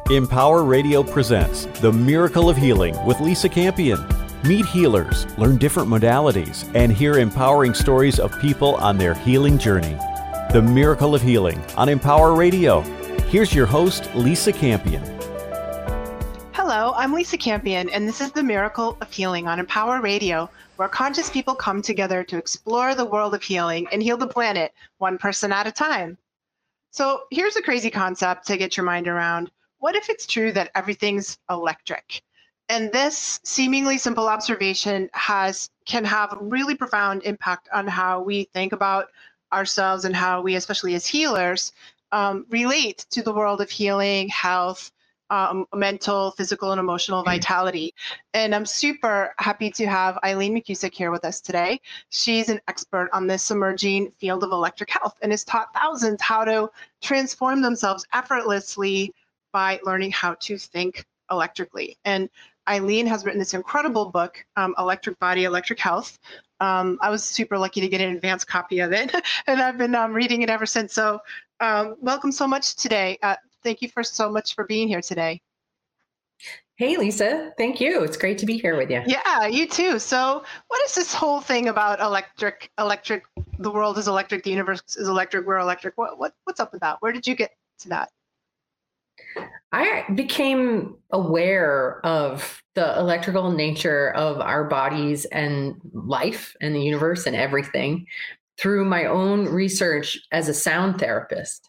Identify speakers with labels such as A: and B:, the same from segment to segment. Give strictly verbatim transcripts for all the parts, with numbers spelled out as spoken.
A: Empower Radio presents The Miracle of Healing with Lisa Campion. Meet healers, learn different modalities, and hear empowering stories of people on their healing journey. The Miracle of Healing on Empower Radio. Here's your host, Lisa Campion.
B: Hello, I'm Lisa Campion, and this is The Miracle of Healing on Empower Radio, where conscious people come together to explore the world of healing and heal the planet one person at a time. So here's a crazy concept to get your mind around. What if it's true that everything's electric? And this seemingly simple observation has can have a really profound impact on how we think about ourselves and how we, especially as healers, um, relate to the world of healing, health, um, mental, physical, and emotional vitality. And I'm super happy to have Eileen McCusick here with us today. She's an expert on this emerging field of electric health and has taught thousands how to transform themselves effortlessly by learning how to think electrically. And Eileen has written this incredible book, um, Electric Body, Electric Health. Um, I was super lucky to get an advanced copy of it, and I've been um, reading it ever since. So um, welcome so much today. Uh, thank you for so much for being here today.
C: Hey, Lisa. Thank you. It's great to be here with you.
B: Yeah, you too. So what is this whole thing about electric, electric, the world is electric, the universe is electric, we're electric. What, what, what's up with that? Where did you get to that?
C: I became aware of the electrical nature of our bodies and life and the universe and everything through my own research as a sound therapist.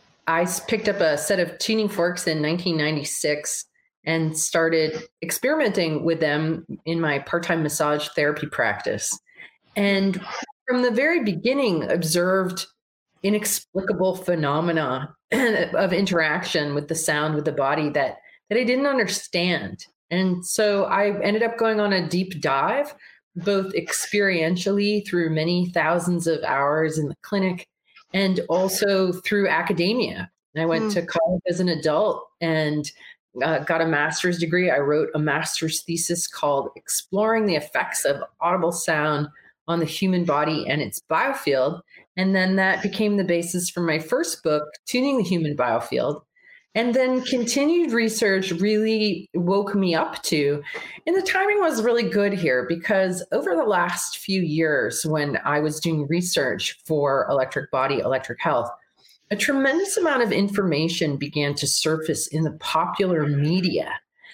C: I picked up a set of tuning forks in nineteen ninety-six and started experimenting with them in my part-time massage therapy practice. And from the very beginning, observed inexplicable phenomena of interaction with the sound with the body that that I didn't understand. And so I ended up going on a deep dive, both experientially through many thousands of hours in the clinic and also through academia. I went mm. to college as an adult and uh, got a master's degree. I wrote a master's thesis called Exploring the Effects of Audible Sound on the Human Body and its Biofield. And then that became the basis for my first book, Tuning the Human Biofield. And then continued research really woke me up to, and the timing was really good here because over the last few years when I was doing research for Electric Body, Electric Health, a tremendous amount of information began to surface in the popular media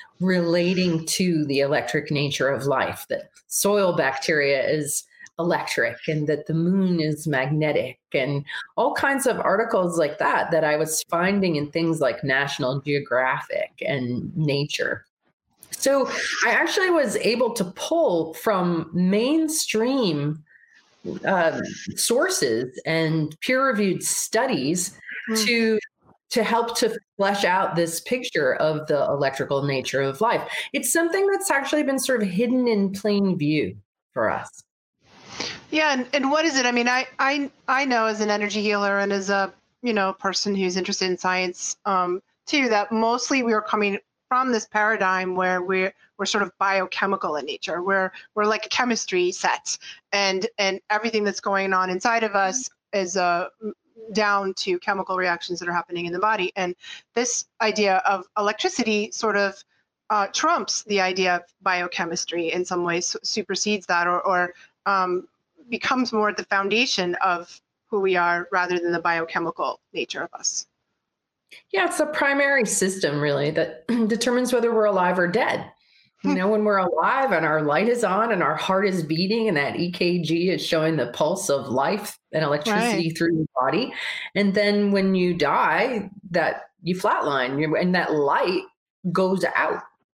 C: relating to the electric nature of life, that soil bacteria is electric and that the moon is magnetic and all kinds of articles like that that I was finding in things like National Geographic and Nature. So I actually was able to pull from mainstream uh, sources and peer-reviewed studies mm. to to help to flesh out this picture of the electrical nature of life. It's something that's actually been sort of hidden in plain view for us.
B: Yeah, and, and what is it? I mean, I, I I know as an energy healer and as a you know person who's interested in science um, too, that mostly we are coming from this paradigm where we're we're sort of biochemical in nature. We're we're like a chemistry set, and and everything that's going on inside of us is uh, down to chemical reactions that are happening in the body. And this idea of electricity sort of uh, trumps the idea of biochemistry in some ways, supersedes that, or or um, becomes more the foundation of who we are rather than the biochemical nature of us.
C: Yeah, it's the primary system really that determines whether we're alive or dead. You know, when we're alive and our light is on and our heart is beating and that E K G is showing the pulse of life and electricity right. through your body. And then when you die, that you flatline and that light goes out.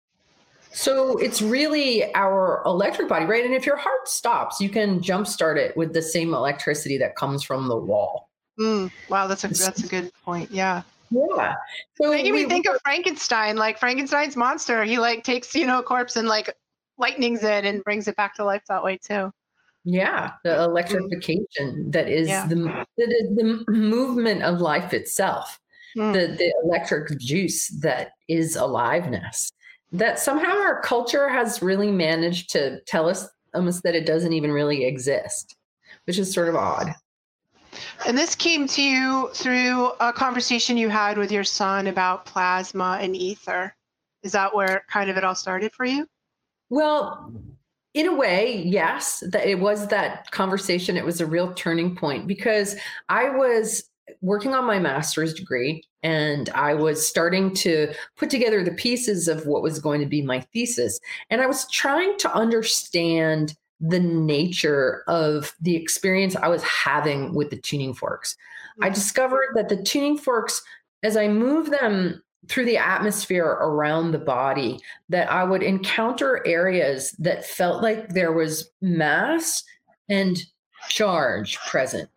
C: So it's really our electric body, right? And if your heart stops, you can jumpstart it with the same electricity that comes from the wall.
B: Mm, wow, that's a that's a good point. Yeah.
C: Yeah. So
B: making
C: we,
B: me think of Frankenstein, like Frankenstein's monster. He like takes, you know, a corpse and like lightnings it and brings it back to life that way too.
C: Yeah, the electrification that is yeah. the that is the movement of life itself. Mm. The the electric juice that is aliveness. That somehow our culture has really managed to tell us almost that it doesn't even really exist, which is sort of odd.
B: And this came to you through a conversation you had with your son about plasma and ether. Is that where kind of it all started for you?
C: Well, in a way, yes, that it was that conversation. It was a real turning point because I was working on my master's degree and I was starting to put together the pieces of what was going to be my thesis. And I was trying to understand the nature of the experience I was having with the tuning forks. Mm-hmm. I discovered that the tuning forks, as I moved them through the atmosphere around the body, that I would encounter areas that felt like there was mass and charge present.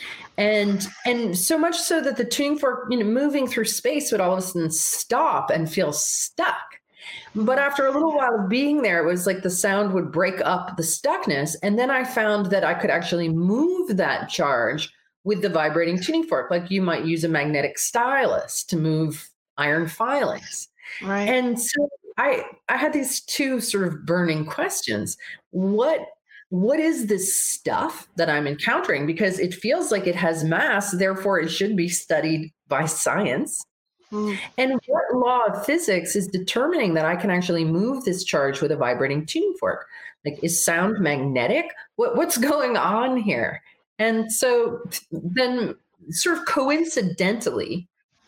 C: And and so much so that the tuning fork, you know, moving through space would all of a sudden stop and feel stuck. But after a little while of being there, it was like the sound would break up the stuckness. And then I found that I could actually move that charge with the vibrating tuning fork, like you might use a magnetic stylus to move iron filings.
B: Right.
C: And so I I had these two sort of burning questions. What what is this stuff that I'm encountering? Because it feels like it has mass, therefore it should be studied by science. Mm. And what law of physics is determining that I can actually move this charge with a vibrating tuning fork? Like, is sound magnetic? What, what's going on here? And so then sort of coincidentally,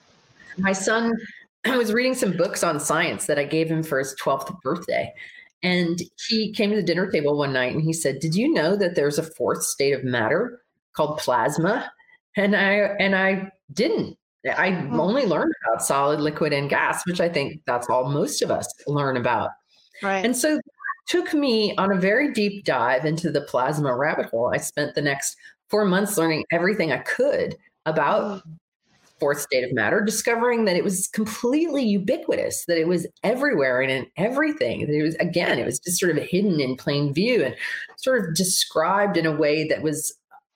C: my son was reading some books on science that I gave him for his twelfth birthday. And he came to the dinner table one night and he said, "Did you know that there's a fourth state of matter called plasma?" And I and I didn't. I only learned about solid, liquid, and gas, which I think that's all most of us learn about.
B: Right.
C: And so it took me on a very deep dive into the plasma rabbit hole. I spent the next four months learning everything I could about fourth state of matter, discovering that it was completely ubiquitous, that it was everywhere and in everything. That it was, again, it was just sort of hidden in plain view and sort of described in a way that was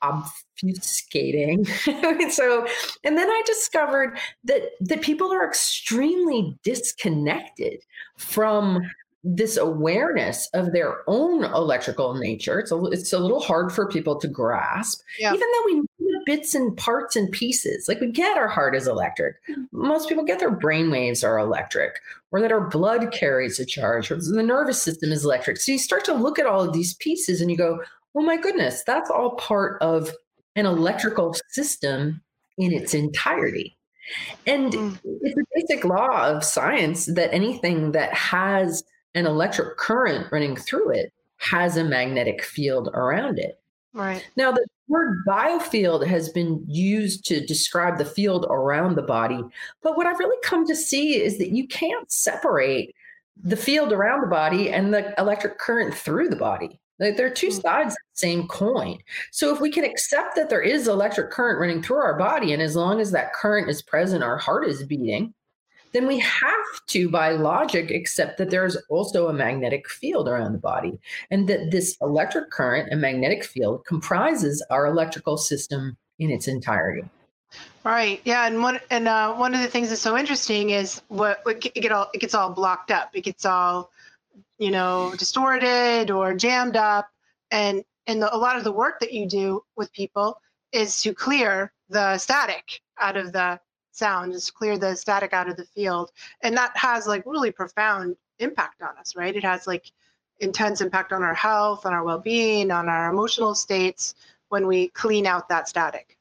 C: obfuscating. So, and then I discovered that that people are extremely disconnected from this awareness of their own electrical nature. It's a, it's a little hard for people to grasp, yeah. Even though we know bits and parts and pieces. Like, we get our heart is electric. Most people get their brain waves are electric, or that our blood carries a charge, or the nervous system is electric. So you start to look at all of these pieces and you go, oh my goodness, that's all part of an electrical system in its entirety. And mm. it's a basic law of science that anything that has an electric current running through it has a magnetic field around it.
B: Right.
C: Now, the word biofield has been used to describe the field around the body. But what I've really come to see is that you can't separate the field around the body and the electric current through the body. Like, they're two sides of the same coin. So if we can accept that there is electric current running through our body, and as long as that current is present, our heart is beating, then we have to, by logic, accept that there's also a magnetic field around the body, and that this electric current and magnetic field comprises our electrical system in its entirety.
B: Right. Yeah. And one and uh, one of the things that's so interesting is what, what it, get all, it gets all blocked up. It gets all, you know, distorted or jammed up. And and the, a lot of the work that you do with people is to clear the static out of the sound, just clear the static out of the field. And that has like really profound impact on us, right? It has like intense impact on our health, on our well-being, on our emotional states when we clean out that static.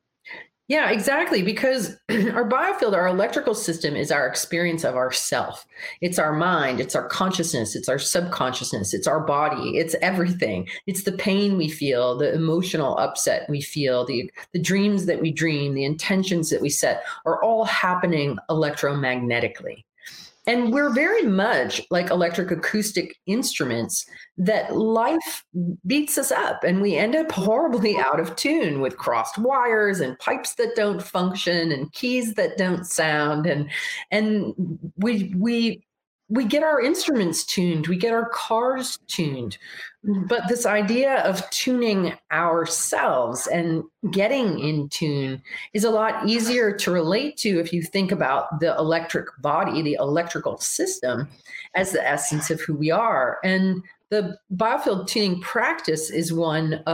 C: Yeah, exactly. Because our biofield, our electrical system, is our experience of ourself. It's our mind, it's our consciousness, it's our subconsciousness, it's our body, it's everything. It's the pain we feel, the emotional upset we feel, the, the dreams that we dream, the intentions that we set are all happening electromagnetically. And we're very much like electric acoustic instruments that life beats us up, and we end up horribly out of tune with crossed wires and pipes that don't function and keys that don't sound. And, and we, we, we get our instruments tuned, we get our cars tuned. But this idea of tuning ourselves and getting in tune is a lot easier to relate to if you think about the electric body, the electrical system, as the essence of who we are. And the biofield tuning practice is one of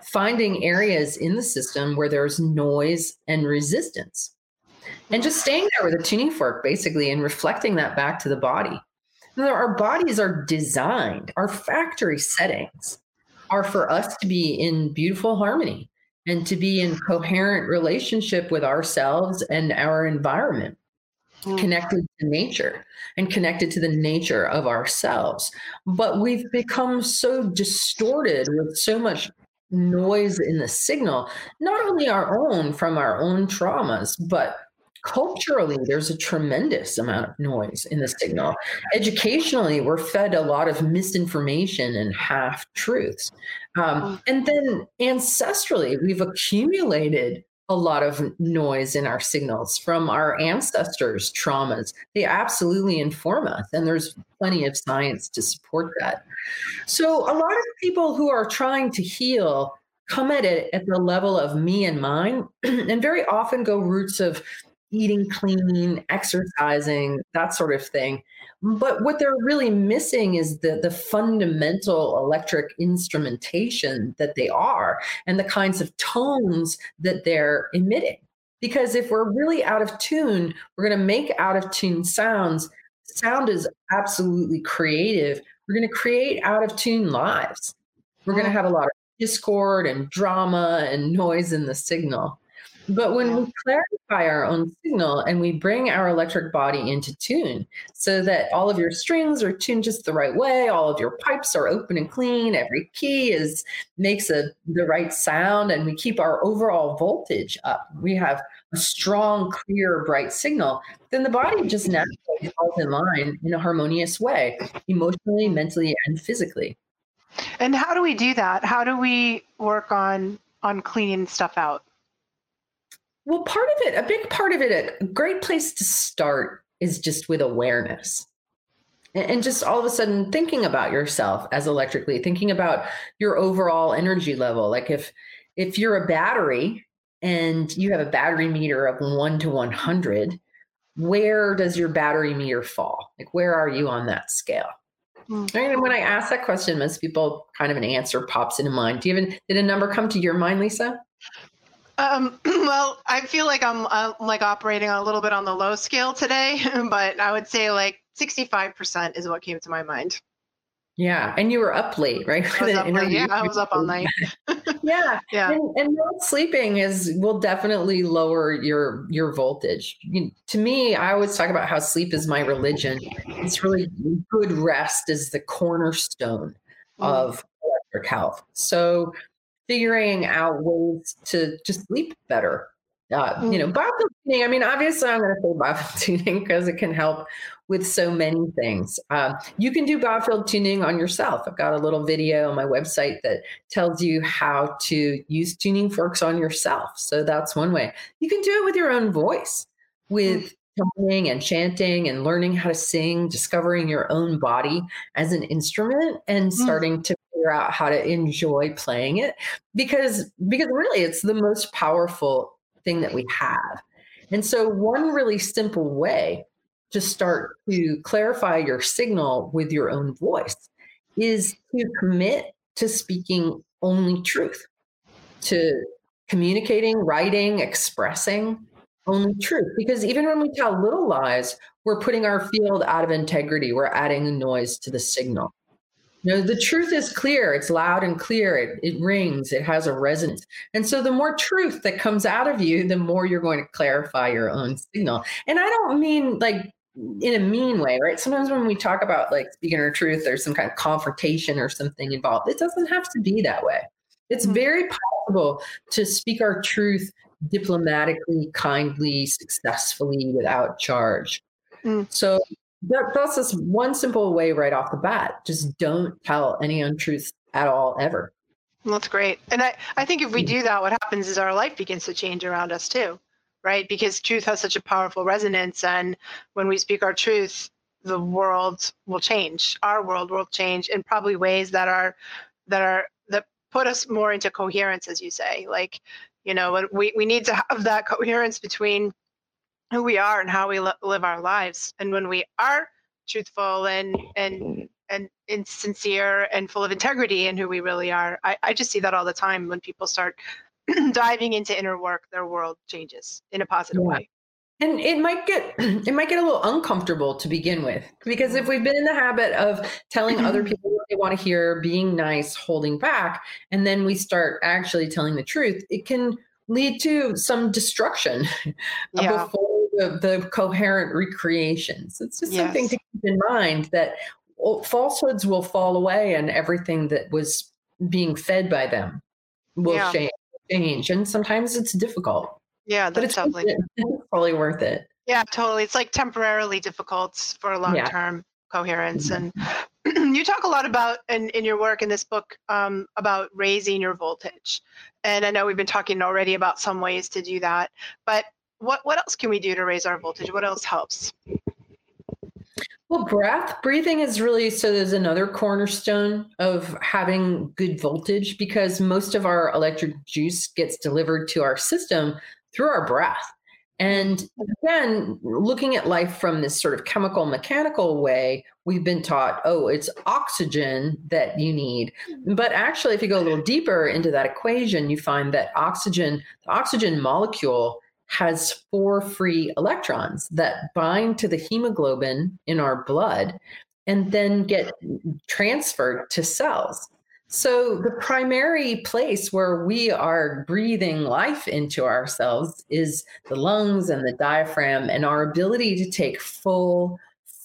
C: finding areas in the system where there's noise and resistance, and just staying there with a tuning fork, basically, and reflecting that back to the body. Now, our bodies are designed, our factory settings are for us to be in beautiful harmony and to be in coherent relationship with ourselves and our environment, mm. connected to nature and connected to the nature of ourselves. But we've become so distorted with so much noise in the signal, not only our own from our own traumas, but culturally, there's a tremendous amount of noise in the signal. Educationally, we're fed a lot of misinformation and half truths. Um, and then ancestrally, we've accumulated a lot of noise in our signals from our ancestors' traumas. They absolutely inform us, and there's plenty of science to support that. So a lot of people who are trying to heal come at it at the level of me and mine, and very often go routes of eating clean, exercising, that sort of thing. But what they're really missing is the, the fundamental electric instrumentation that they are and the kinds of tones that they're emitting. Because if we're really out of tune, we're going to make out of tune sounds. Sound is absolutely creative. We're going to create out of tune lives. We're going to have a lot of discord and drama and noise in the signal. But when we clarify our own signal and we bring our electric body into tune so that all of your strings are tuned just the right way, all of your pipes are open and clean, every key is makes a, the right sound, and we keep our overall voltage up, we have a strong, clear, bright signal, then the body just naturally falls in line in a harmonious way, emotionally, mentally, and physically.
B: And how do we do that? How do we work on on cleaning stuff out?
C: Well, part of it, a big part of it, a great place to start is just with awareness. And just all of a sudden thinking about yourself as electrically, thinking about your overall energy level. Like if if you're a battery and you have a battery meter of one to one hundred, where does your battery meter fall? Like where are you on that scale? Mm-hmm. Right? And when I ask that question, most people kind of an answer pops into mind. Do you even, did a number come to your mind, Lisa?
B: Um, well, I feel like I'm uh, like operating a little bit on the low scale today, but I would say like sixty-five percent is what came to my mind.
C: Yeah. And you were up late, right?
B: I was up late. Yeah, I was up all night.
C: yeah.
B: Yeah.
C: And, and not sleeping is will definitely lower your your voltage. You, to me, I always talk about how sleep is my religion. It's really good rest is the cornerstone mm. of electric health. So figuring out ways to just sleep better. Uh, mm. You know, biofield tuning, I mean, obviously I'm going to say biofield tuning because it can help with so many things. Um, you can do biofield tuning on yourself. I've got a little video on my website that tells you how to use tuning forks on yourself. So that's one way. You can do it with your own voice, with toning and chanting and learning how to sing, discovering your own body as an instrument and mm. starting to figure out how to enjoy playing it because, because really it's the most powerful thing that we have. And so one really simple way to start to clarify your signal with your own voice is to commit to speaking only truth, to communicating, writing, expressing only truth. Because even when we tell little lies, we're putting our field out of integrity. We're adding noise to the signal. You know, the truth is clear. It's loud and clear. It, it rings. It has a resonance. And so the more truth that comes out of you, the more you're going to clarify your own signal. And I don't mean like in a mean way, right? Sometimes when we talk about like speaking our truth, there's some kind of confrontation or something involved. It doesn't have to be that way. It's very possible to speak our truth diplomatically, kindly, successfully, without charge. Mm. So that, that's just one simple way right off the bat. Just don't tell any untruths at all, ever.
B: Well, that's great. And I, I think if we do that, what happens is our life begins to change around us too, right? Because truth has such a powerful resonance. And when we speak our truth, the world will change. Our world will change in probably ways that are, that are, that put us more into coherence, as you say. Like, you know, we, we need to have that coherence between who we are and how we li- live our lives. And when we are truthful and and and, and sincere and full of integrity in who we really are. I, I just see that all the time when people start diving into inner work, their world changes in a positive
C: Yeah.
B: way.
C: And it might get it might get a little uncomfortable to begin with, because if we've been in the habit of telling other people what they want to hear, being nice, holding back, and then we start actually telling the truth, it can lead to some destruction
B: Yeah.
C: before the, the coherent recreations. It's just
B: Yes.
C: something to keep in mind, that falsehoods will fall away and everything that was being fed by them will
B: Yeah.
C: change, change. And sometimes it's difficult.
B: Yeah,
C: But
B: that's
C: it's, worth
B: definitely.
C: it. It's probably worth it.
B: Yeah, totally. It's like temporarily difficult for long-term coherence. And you talk a lot about, in, in your work in this book, um, about raising your voltage. And I know we've been talking already about some ways to do that, but what, what else can we do to raise our voltage? What else helps?
C: Well, breath, breathing is really, so there's another cornerstone of having good voltage, because most of our electric juice gets delivered to our system through our breath. And again, looking at life from this sort of chemical mechanical way, we've been taught, oh, it's oxygen that you need. But actually, if you go a little deeper into that equation, you find that oxygen, the oxygen molecule has four free electrons that bind to the hemoglobin in our blood and then get transferred to cells. So the primary place where we are breathing life into ourselves is the lungs and the diaphragm, and our ability to take full,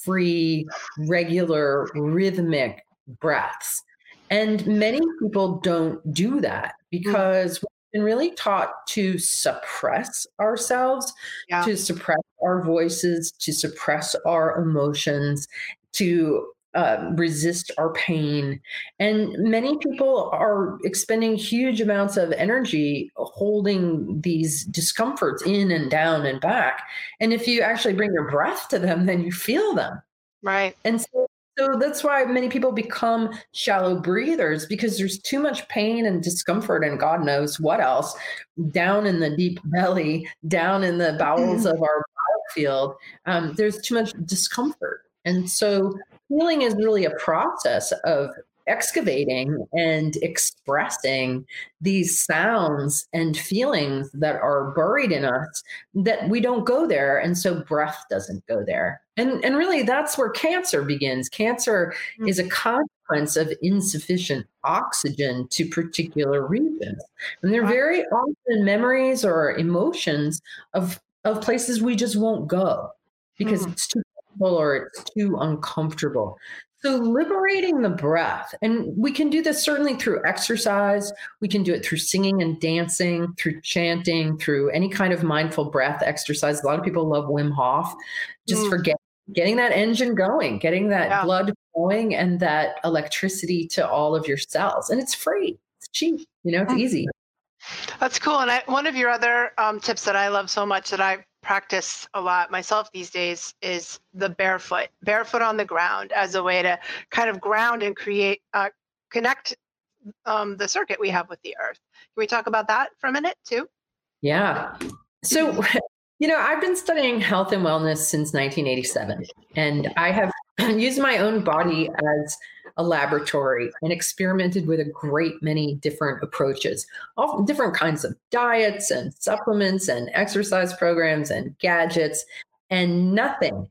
C: free, regular, rhythmic breaths. And many people don't do that because we've been really taught to suppress ourselves,
B: Yeah.
C: to suppress our voices, to suppress our emotions, to uh, resist our pain. And many people are expending huge amounts of energy holding these discomforts in and down and back. And if you actually bring your breath to them, then you feel them.
B: Right.
C: And so, so that's why many people become shallow breathers, because there's too much pain and discomfort and God knows what else down in the deep belly, down in the bowels of our biofield. Um, there's too much discomfort. And so healing is really a process of excavating and expressing these sounds and feelings that are buried in us that we don't go there. And so breath doesn't go there. And, and really, that's where cancer begins. Cancer mm-hmm. is a consequence of insufficient oxygen to particular regions. And they're very often memories or emotions of, of places we just won't go because mm-hmm. it's too painful or it's too uncomfortable. So liberating the breath, and we can do this certainly through exercise. We can do it through singing and dancing, through chanting, through any kind of mindful breath exercise. A lot of people love Wim Hof, just mm. for get, getting that engine going, getting that yeah. blood flowing and that electricity to all of your cells. And it's free, it's cheap, you know, it's mm. easy.
B: That's cool. And I, one of your other um, tips that I love so much that I practice a lot myself these days is the barefoot, barefoot on the ground as a way to kind of ground and create, uh, connect um, the circuit we have with the earth. Can we talk about that for a minute too?
C: Yeah. So, you know, I've been studying health and wellness since nineteen eighty-seven, and I have used my own body as a laboratory and experimented with a great many different approaches, all different kinds of diets and supplements and exercise programs and gadgets, and nothing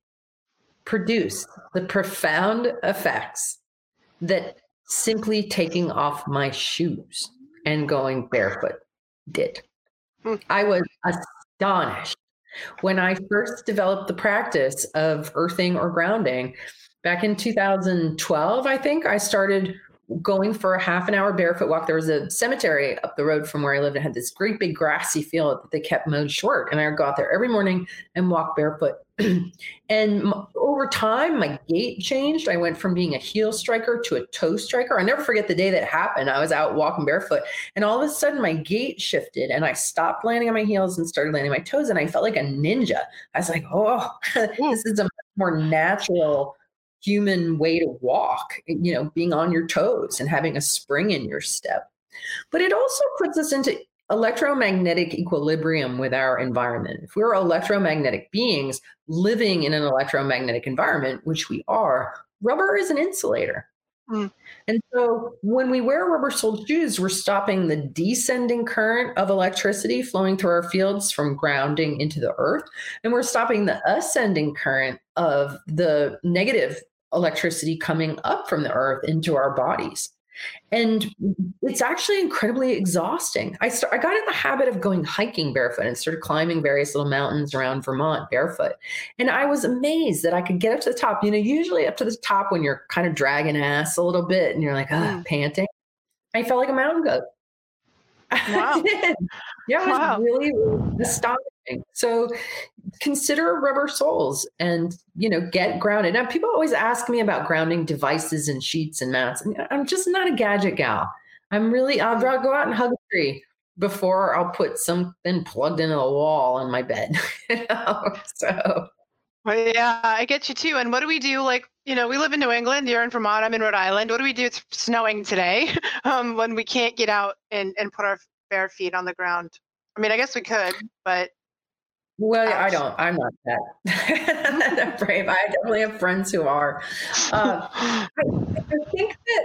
C: produced the profound effects that simply taking off my shoes and going barefoot did. I was astonished when I first developed the practice of earthing or grounding. Back in two thousand twelve, I think, I started going for a half an hour barefoot walk. There was a cemetery up the road from where I lived. It had this great big grassy field that they kept mowed short. And I would go out there every morning and walk barefoot. And over time, my gait changed. I went from being a heel striker to a toe striker. I never forget the day that happened. I was out walking barefoot, and all of a sudden my gait shifted and I stopped landing on my heels and started landing on my toes. And I felt like a ninja. I was like, oh, this is a much more natural human way to walk, you know, being on your toes and having a spring in your step. But it also puts us into electromagnetic equilibrium with our environment. If we're electromagnetic beings living in an electromagnetic environment, which we are, rubber is an insulator. Mm. And so when we wear rubber-soled shoes, we're stopping the descending current of electricity flowing through our fields from grounding into the earth. And we're stopping the ascending current of the negative electricity coming up from the earth into our bodies. And it's actually incredibly exhausting. I start, I got in the habit of going hiking barefoot and started climbing various little mountains around Vermont barefoot. And I was amazed that I could get up to the top. You know, usually up to the top when you're kind of dragging ass a little bit and you're like, ah, panting. I felt like a mountain goat.
B: Wow.
C: Yeah, it was
B: wow.
C: really, really astonishing. So consider rubber soles and, you know, get grounded. Now, people always ask me about grounding devices and sheets and mats. And I'm just not a gadget gal. I'm really, I'll go out and hug a tree before I'll put something plugged into the wall on my bed. You know? So.
B: Well, yeah, I get you too. And what do we do? Like, you know, we live in New England, you're in Vermont, I'm in Rhode Island. What do we do? It's snowing today um, when we can't get out and, and put our bare feet on the ground. I mean, I guess we could, but.
C: Well, I don't, I'm not that, that brave. I definitely have friends who are. Uh, I, I think that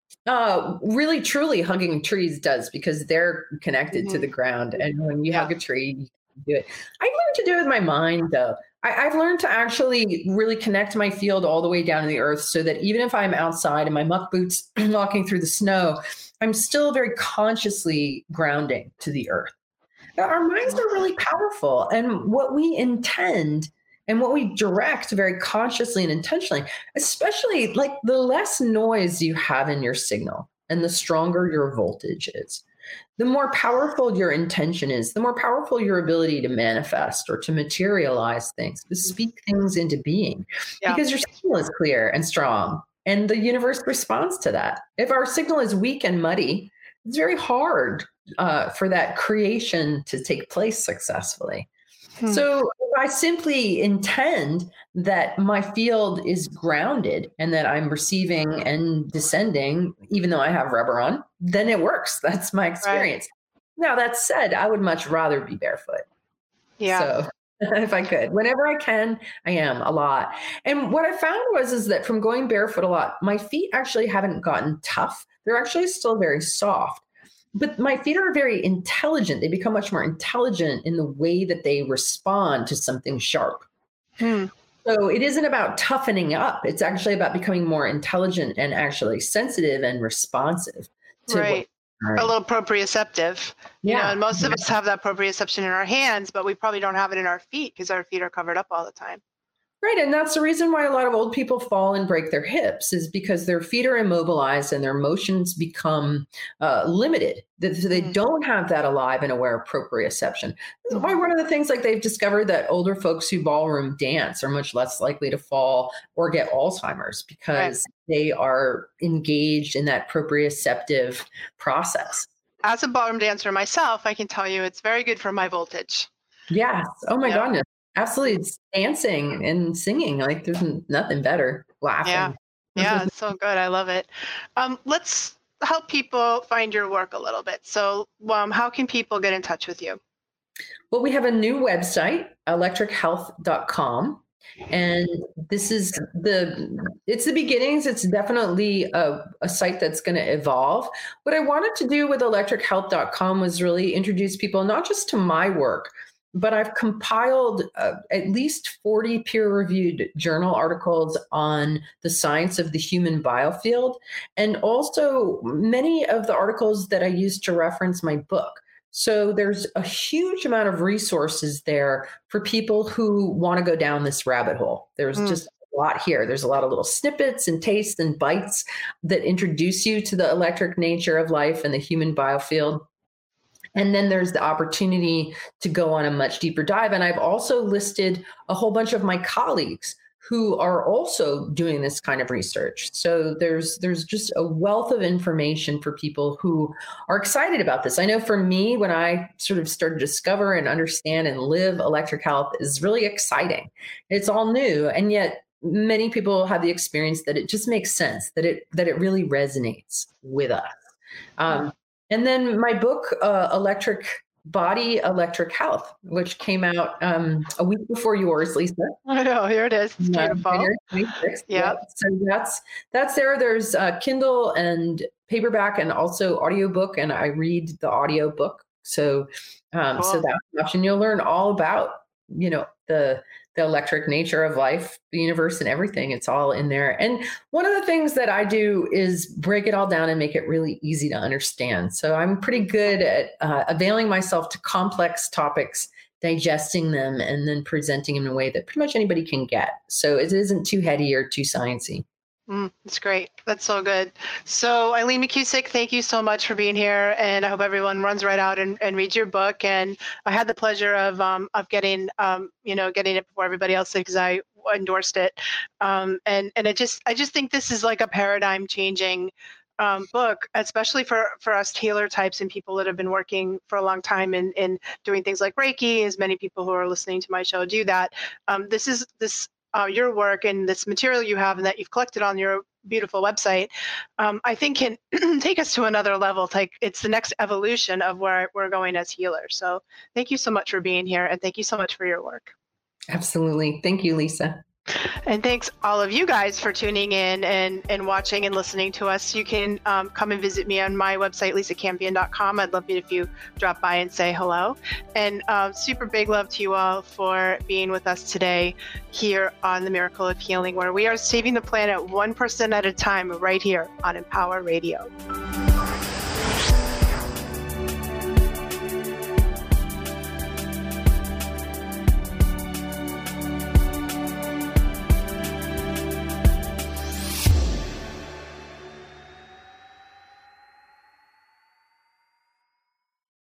C: uh, really, truly hugging trees does, because they're connected mm-hmm. to the ground. And when you yeah. hug a tree, you can do it. I've learned to do it with my mind, though. I, I've learned to actually really connect my field all the way down to the earth, so that even if I'm outside in my muck boots walking through the snow, I'm still very consciously grounding to the earth. Our minds are really powerful, and what we intend and what we direct very consciously and intentionally, especially like the less noise you have in your signal and the stronger your voltage is, the more powerful your intention is, the more powerful your ability to manifest or to materialize things, to speak things into being, yeah. because your signal is clear and strong, and the universe responds to that. If our signal is weak and muddy, it's very hard uh, for that creation to take place successfully. Hmm. So if I simply intend that my field is grounded and that I'm receiving and descending, even though I have rubber on, then it works. That's my experience. Right. Now, that said, I would much rather be barefoot.
B: Yeah.
C: So if I could, whenever I can, I am a lot. And what I found was, is that from going barefoot a lot, my feet actually haven't gotten tough. They're actually still very soft. But my feet are very intelligent. They become much more intelligent in the way that they respond to something sharp. Hmm. So it isn't about toughening up. It's actually about becoming more intelligent and actually sensitive and responsive to
B: right.
C: what,
B: a little proprioceptive. Yeah. You know, and most
C: yeah.
B: of us have that proprioception in our hands, but we probably don't have it in our feet because our feet are covered up all the time.
C: Right. And that's the reason why a lot of old people fall and break their hips, is because their feet are immobilized and their motions become uh, limited. So they mm-hmm. don't have that alive and aware proprioception. This is why one of the things, like, they've discovered that older folks who ballroom dance are much less likely to fall or get Alzheimer's, because right. they are engaged in that proprioceptive process.
B: As a ballroom dancer myself, I can tell you it's very good for my voltage.
C: Yes. Oh my
B: yep.
C: goodness. Absolutely. It's dancing and singing. Like, there's nothing better. Laughing.
B: Yeah. Yeah. It's so good. I love it. Um, let's help people find your work a little bit. So um, how can people get in touch with you?
C: Well, we have a new website, electric health dot com. And this is the, it's the beginnings. It's definitely a, a site that's going to evolve. What I wanted to do with electric health dot com was really introduce people, not just to my work, but I've compiled uh, at least forty peer-reviewed journal articles on the science of the human biofield, and also many of the articles that I used to reference my book. So there's a huge amount of resources there for people who want to go down this rabbit hole. There's mm. just a lot here. There's a lot of little snippets and tastes and bites that introduce you to the electric nature of life and the human biofield. And then there's the opportunity to go on a much deeper dive. And I've also listed a whole bunch of my colleagues who are also doing this kind of research. So there's there's just a wealth of information for people who are excited about this. I know for me, when I sort of started to discover and understand and live electric health, is really exciting. It's all new. And yet many people have the experience that it just makes sense, that it that it really resonates with us. Um, And then my book, uh, Electric Body, Electric Health, which came out um, a week before yours, Lisa.
B: Oh, here it is. It's beautiful.
C: Yeah.
B: Yeah.
C: So that's that's there. There's uh, Kindle and paperback, and also audiobook, and I read the audiobook. So, um,
B: Cool.
C: so that's an option. You'll learn all about, you know, the the electric nature of life, the universe, and everything. It's all in there. And one of the things that I do is break it all down and make it really easy to understand. So I'm pretty good at uh, availing myself to complex topics, digesting them, and then presenting them in a way that pretty much anybody can get. So it isn't too heady or too sciencey.
B: Mm, that's great. That's so good. So Eileen McCusick, thank you so much for being here. And I hope everyone runs right out and, and reads your book. And I had the pleasure of um, of getting, um, you know, getting it before everybody else did because I endorsed it. Um, and and it just, I just think this is like a paradigm changing um, book, especially for, for us healer types and people that have been working for a long time in, in doing things like Reiki, as many people who are listening to my show do that. Um, this is this. Uh, your work and this material you have and that you've collected on your beautiful website, um, I think can take us to another level. It's like it's the next evolution of where we're going as healers. So thank you so much for being here, and thank you so much for your work.
C: Absolutely. Thank you, Lisa.
B: And thanks all of you guys for tuning in and, and watching and listening to us. You can um, come and visit me on my website, lisa campion dot com. I'd love it if you drop by and say hello. And uh, super big love to you all for being with us today here on The Miracle of Healing, where we are saving the planet one person at a time right here on Empower Radio.